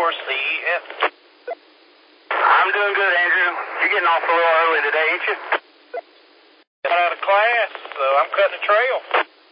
CEF. I'm doing good, Andrew. You're getting off a little early today, ain't you? Got out of class, so I'm cutting the trail.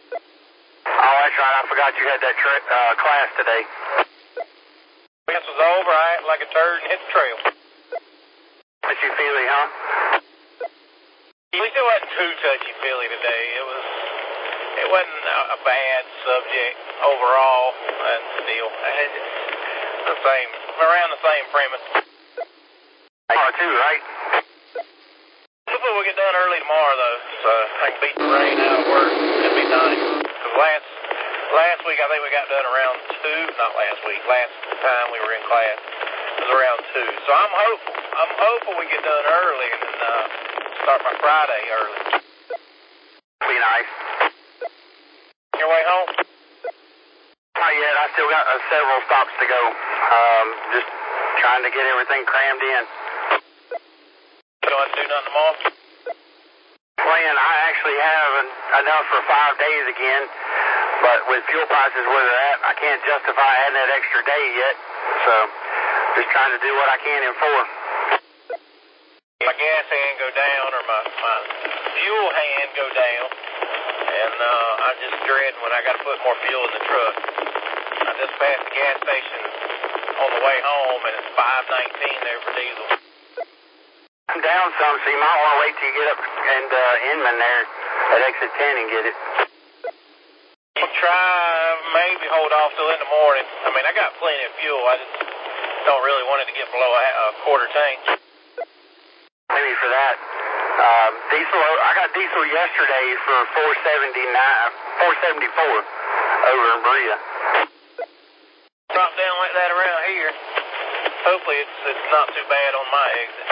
Oh, that's right. I forgot you had that class today. Class was over. I acted like a turd and hit the trail. But you feely, huh? At least it wasn't too touchy-feely today. It wasn't a bad subject overall, and still the same, around the same premise. Oh, too, right? Hopefully we'll get done early tomorrow, though, so I can beat the rain out of work. It'd be nice. Because last week I think we got done around 2. Not last week. Last time we were in class it was around 2. So I'm hopeful we get done early and then start my Friday early. Be nice. Your way home? Not yet. I still got several stops to go. Just trying to get everything crammed in. You don't have to do nothing tomorrow? Plan, I actually have enough for 5 days again, but with fuel prices where they're at, I can't justify adding that extra day yet. So, just trying to do what I can in 4. My gas hand go down or my fuel hand go down, and I'm just dreading when I got to put more fuel in the truck. I just passed the gas station on the way home, and it's $5.19 there for diesel. I'm down some, so you might want to wait till you get up and Inman there at exit 10 and get it. I'll try, maybe hold off till in the morning. I mean, I got plenty of fuel. I just don't really want it to get below a quarter tank. Maybe for that. Diesel, I got diesel yesterday for $4.74 over in Berea. Drop down like that around here. Hopefully it's not too bad on my exit.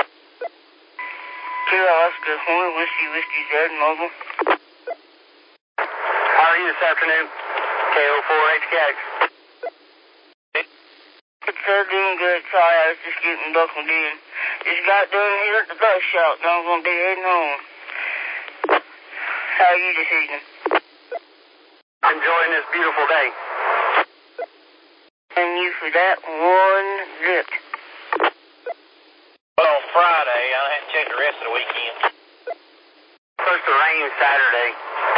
Oscar 1, Whiskey Z Mobile. How are you this afternoon? KO4HKX. It's doing good. Sorry, I was just getting buckled in. Just got done here at the bus shop. Now I'm going to be heading home. How are you this evening? Enjoying this beautiful day. And you for that one zip. But on Friday, I hadn't checked the rest of the weekend. Supposed to rain Saturday.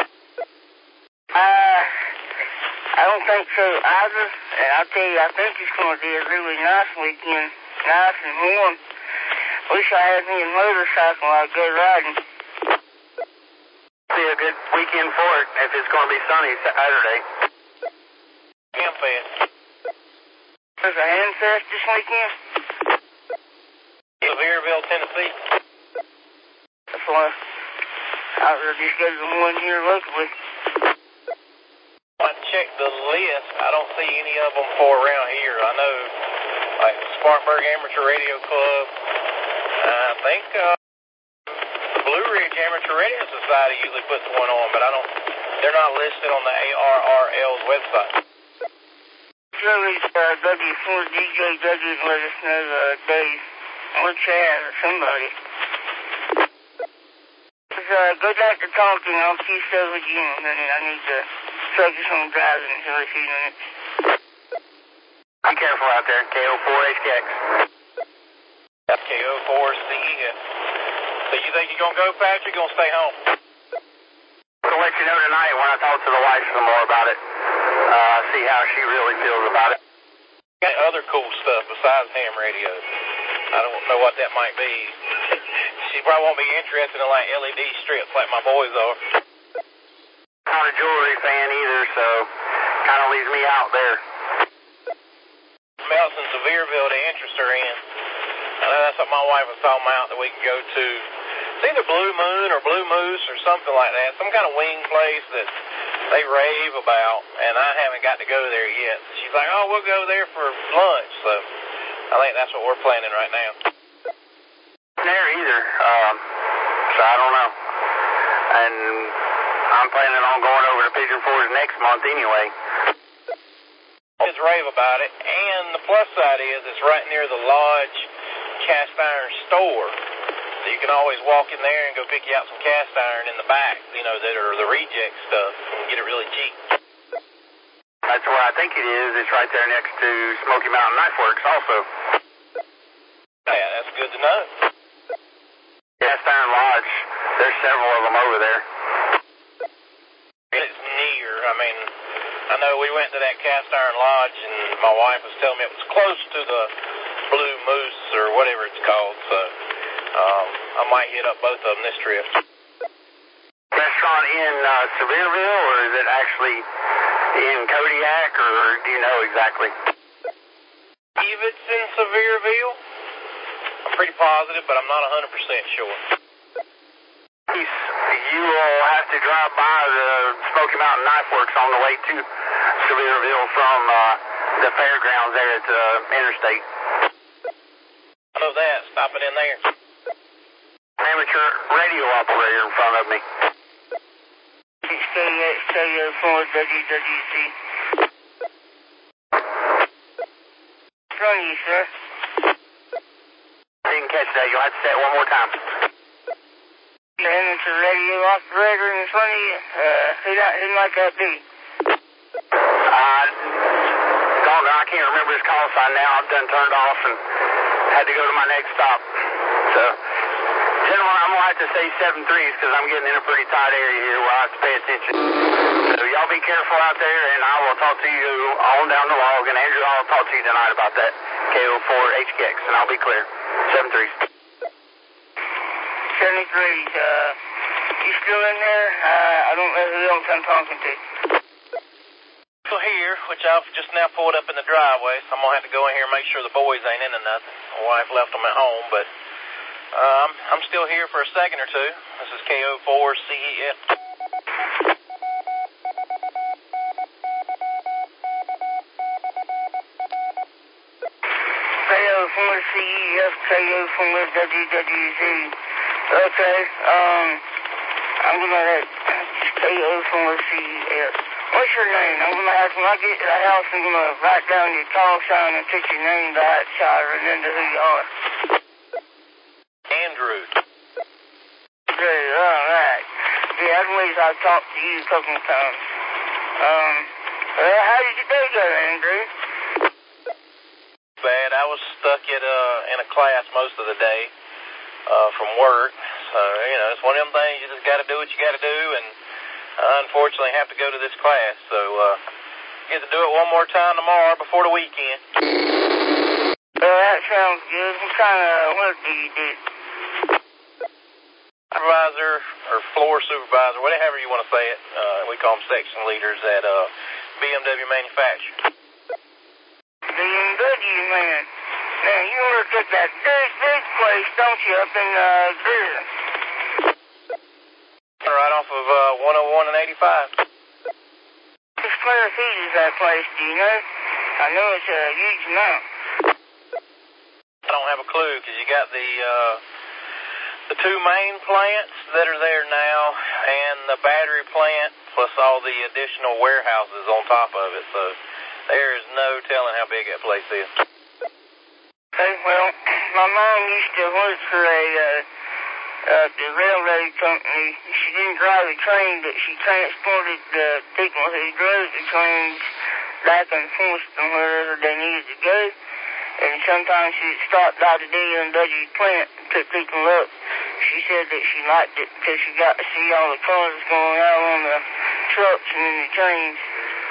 I don't think so either. And I'll tell you, I think it's going to be a really nice weekend. Nice and warm. Wish I had me a motorcycle I'd go riding. Be a good weekend for it if it's going to be sunny Saturday. Hamfest. There's a Hamfest this weekend? Sevierville, Tennessee. That's why I'll just go to the one here locally. I checked the list. I don't see any of them for around here. I know, like Spartanburg Amateur Radio Club. I think Blue Ridge Amateur Radio Society usually puts one on, but they're not listed on the ARRL's website. Surely W4DJW let us know Dave or Chad or somebody. Good luck to talking. I'll see you again, and I need to focus on driving until a few minutes. Be careful out there, KO4HKX. KO4CEF. So you think you're going to go, Patrick, or you're going to stay home? I'll let you know tonight when I talk to the wife some more about it. See how she really feels about it. Got other cool stuff besides ham radios. I don't know what that might be. She probably won't be interested in like LED strips like my boys are. Not a jewelry fan either, so kind of leaves me out there. Melton, Sevierville, the interest are in. I know that's what my wife was talking about that we can go to. It's either Blue Moon or Blue Moose or something like that. Some kind of wing place that they rave about, and I haven't got to go there yet. She's like, oh, we'll go there for lunch, so I think that's what we're planning right now. There either, so I don't know. And I'm planning on going over to Pigeon Forge next month anyway. Just rave about it, and the plus side is it's right near the Lodge cast iron store. So you can always walk in there and go pick you out some cast iron in the back, you know, that are the reject stuff, and get it really cheap. That's where I think it is. It's right there next to Smoky Mountain Knife Works also. Yeah, that's good to know. Cast Iron Lodge. There's several of them over there. It's near. I mean, I know we went to that Cast Iron Lodge, and my wife was telling me it was close to the Blue Moose or whatever it's called, so I might hit up both of them this trip. Restaurant in Sevierville, or is it actually in Kodiak, or do you know exactly? If it's in Sevierville, I'm pretty positive, but I'm not 100% sure. You will have to drive by the Smoky Mountain Knife Works on the way to Sevierville from the fairgrounds there at the interstate. I know that. Stopping in there. Amateur radio operator in front of me. KO4 WWC. From you, sir. Didn't catch that. You'll have to say it one more time. The amateur radio operator in front of you. Who might that be? Don't know. I can't remember his call sign now. I've done turned off and had to go to my next stop. So, gentlemen, I'm going to have to say 7-3s because I'm getting in a pretty tight area here where I have to pay attention. So, y'all be careful out there, and I will talk to you on down the log. And Andrew, I'll talk to you tonight about that KO4HKX, and I'll be clear. 7-3s. 73s. You still in there? I don't know who else I'm talking to. Still here, which I've just now pulled up in the driveway, so I'm going to have to go in here and make sure the boys ain't into nothing. My wife left them at home, but I'm still here for a second or two. This is KO4CEF. KO4CEF, KO4WWZ. Okay, I'm gonna let KO4CEF. What's your name? I'm gonna have, when I get to the house, I'm gonna write down your call sign and put your name by it so I remember who you are. Andrew. Good, alright. Yeah, I believe I've talked to you a couple of times. Well, how did your day go, Andrew? Bad. I was stuck at in a class most of the day from work. So, you know, it's one of them things you just got to do what you got to do, and I unfortunately have to go to this class. So, get to do it one more time tomorrow before the weekend. Well, that sounds good. What kind of work do you do? Supervisor or floor supervisor, whatever you want to say it. We call them section leaders at BMW Manufacturing. BMW, man. Man, you work at that big place, don't you, up in Greer? Right off of 101 and 85. How square feet is that place, do you know? I know it's a huge amount. I don't have a clue, because you got the two main plants that are there now, and the battery plant, plus all the additional warehouses on top of it, so there is no telling how big that place is. Okay, well, my mom used to work for the railroad company. She didn't drive a train, but she transported the people who drove the trains back and forth from wherever they needed to go. And sometimes she'd stop by the BMW plant and pick people up. She said that she liked it because she got to see all the cars going out on the trucks and in the trains.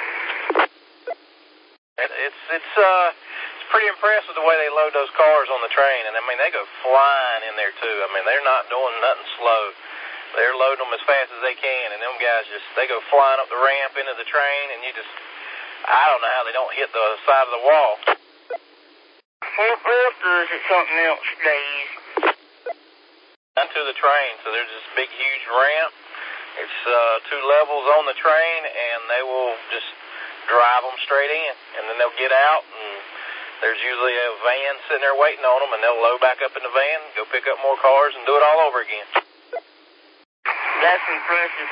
It's pretty impressive the way they load those cars on the train, and I mean they go flying in there too. I mean they're not doing nothing slow. They're loading them as fast as they can, and them guys they go flying up the ramp into the train, and I don't know how they don't hit the side of the wall. Forklift, or is it something else they use? Onto the train, so there's this big huge ramp. It's 2 levels on the train, and they will just drive them straight in, and then they'll get out, and there's usually a van sitting there waiting on them, and they'll load back up in the van, go pick up more cars, and do it all over again. That's impressive.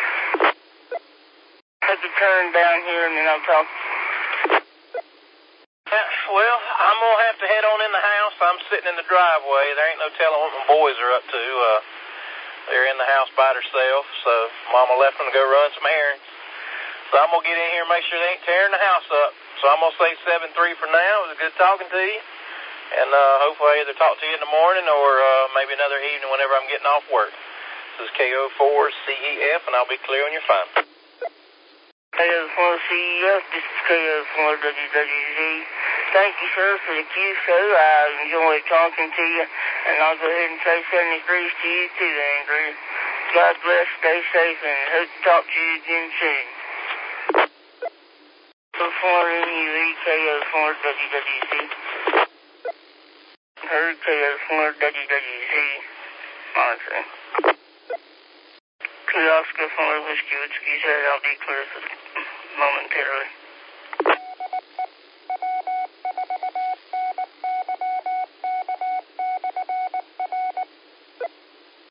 Take a turn down here, and then I'll talk. Well, I'm going to have to head on in the house. I'm sitting in the driveway. There ain't no telling what my boys are up to. They're in the house by themselves, so Mama left them to go run some errands. So So I'm going to get in here and make sure they ain't tearing the house up. So I'm going to say 7-3 for now. It was good talking to you. And hopefully I either talk to you in the morning or maybe another evening whenever I'm getting off work. This is KO4CEF, and I'll be clear on your phone. KO4CEF, this is KO4WWZ. Thank you, sir, for the Q show. I enjoyed talking to you, and I'll go ahead and say 70 degrees to you too, Andrew. God bless, stay safe, and hope to talk to you again soon. KO4NUE, KO4WWZ. Heard KO4WWZ. Monitoring. Oscar 4 Whiskey, Whiskey said I'll be clear momentarily.